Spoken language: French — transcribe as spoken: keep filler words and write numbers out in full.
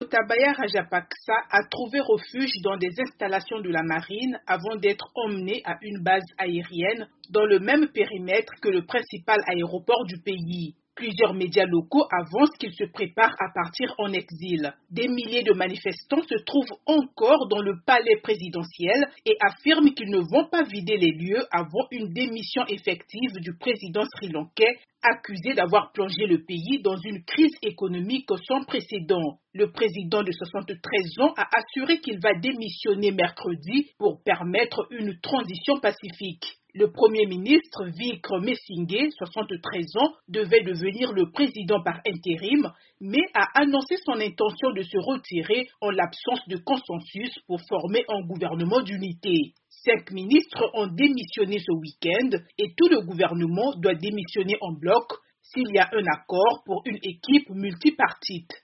Tabaya Rajapaksa a trouvé refuge dans des installations de la marine avant d'être emmené à une base aérienne dans le même périmètre que le principal aéroport du pays. Plusieurs médias locaux avancent qu'il se prépare à partir en exil. Des milliers de manifestants se trouvent encore dans le palais présidentiel et affirment qu'ils ne vont pas vider les lieux avant une démission effective du président sri-lankais, accusé d'avoir plongé le pays dans une crise économique sans précédent. Le président de soixante-treize ans a assuré qu'il va démissionner mercredi pour permettre une transition pacifique. Le premier ministre Vikre Messingué, soixante-treize ans, devait devenir le président par intérim, mais a annoncé son intention de se retirer en l'absence de consensus pour former un gouvernement d'unité. Cinq ministres ont démissionné ce week-end et tout le gouvernement doit démissionner en bloc s'il y a un accord pour une équipe multipartite.